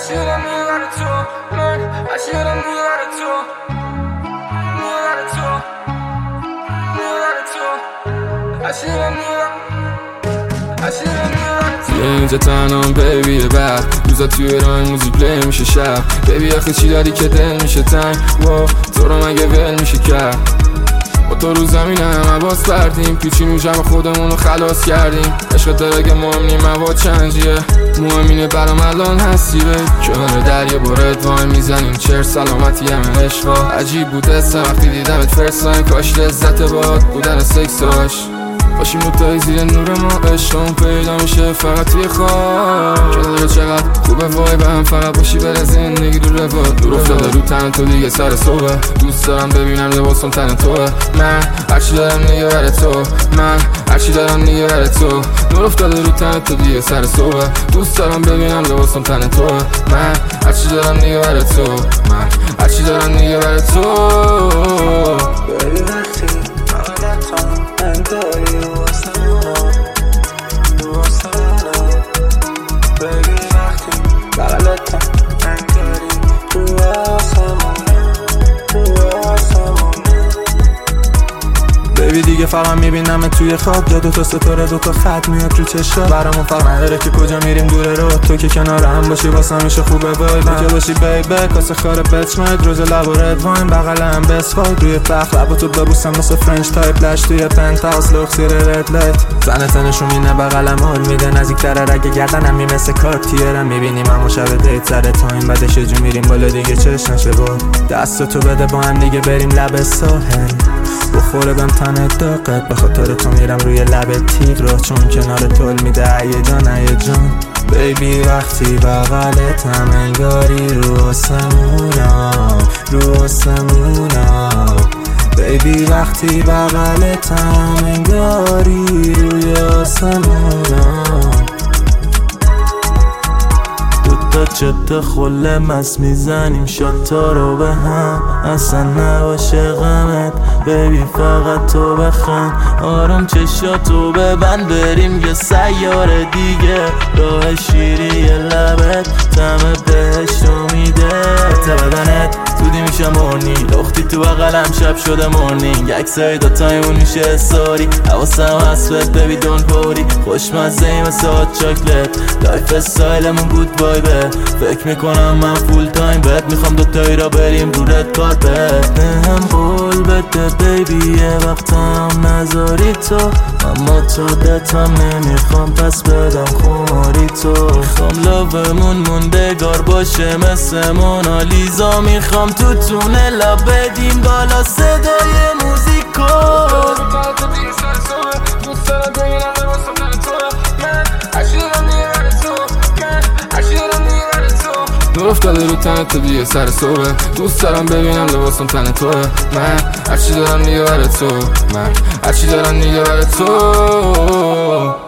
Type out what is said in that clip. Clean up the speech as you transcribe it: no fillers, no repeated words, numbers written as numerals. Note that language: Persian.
هرچی دارم میگه برای تو، من هرچی دارم میگه برای تو، میگه برای تو، میگه برای تو، هرچی دارم میگه هرچی دارم میگه برای تو. یه اینجا تنام بیبی بعد روزا توی رنگ موزیک پلی میشه شب بیبی آخه چی داری که دل میشه تنگ واو تو رو مگه ول میشه کرد با تو رو زمین همه باز پردیم پیچیم جمع خودمون رو خلاص کردیم عشق درگه مهم نیم مواد چنجیه مهم اینه برام الان هستی به کنار دریا برد وای میزنیم چر سلامتی همه عشقا عجیب بود دستم وقتی دیدمت فرست لاین کاش لذت باد بودن سکساش باشیم دوتایی زیر نور ما عشقم پیدا میشه فقط توی خواب کنار چقدر خوبه وای به هم فقط باشی بره زندگی رو رواد دور افتاده رو تن تو دیگه سر صبح دوست دارم ببینم لباسم تن توه من هرچی دارم دیگه برای تو من هرچی دارم دیگه برای تو دور افتاده رو تن تو دیگه سر صبح دوست دارم ببینم لباسم تن توه من هرچی دارم دیگه برای تو من هرچی دارم دیگه برای تو بیبی دیگه فقط میبینم توی خواب جا دوتا ستاره دوتا خط میاد رو چشم برامون فرق نداره که کجا میریم دوره رو تو که کنار هم باشی واسه میشه خوبه وای تو که باشی بیبی کاسه خاره بچمید روز لب و رد واین بغلم بسفای روی فخ لب تو ببوسم مثل فرنچ تایپ لش توی پنت هاوس لوکس زیر رد لایت زن تنشون مینه بغلم حال میده نزدیک‌تر رگ گردنم میمسه کارتیرم میبینیم همون شب دیت سر تایم بعدش جو میریم بالا دیگه چش نشه با دست تو بده با هم دیگه بریم لب ساحل بخوره بهم تن داغت به خاطر تو میرم روی لب تیغ را چون کنار طول میده هیجان هیجان بیبی وقتی بغلتم انگاری رو آسمونا رو آسمونا بیبی وقتی بغلتم انگاری روی آسمونا دوتا چت خله مست میزنیم شاتا رو به هم اصلا نباشه غمت بیبی فقط تو بخند آروم چشاتو ببند بریم یه سیاره دیگه راه شیری لبت طعم بهشتو میده تا بدنت زودی میشه مورنی لختی تو بغلم شب شده مورنینگ عکسای دوتایمون میشه استوری حواسم هست بهت بیبی دون پوری خوشمزه ای مثل هات چاکلت لایف استایلمون گود وایبه فکر میکنم من فول تایم بهت میخوام دوتایی را بریم رو رد کارپت هم قول بده بیبی یه وقتم نذاری تو اما تو دتم نمیخوام پس بدم خماری تو میخوام لاومون موندگار باشه مثل مونالیزا میخوام تو تونلا بدیم بالا صدای موزیکو نور افتاده رو تن تو دیگه سر صبح دوست دارم ببینم لباسم تن توه من هرچی دارم دیگه برای تو من هرچی دارم دیگه برای تو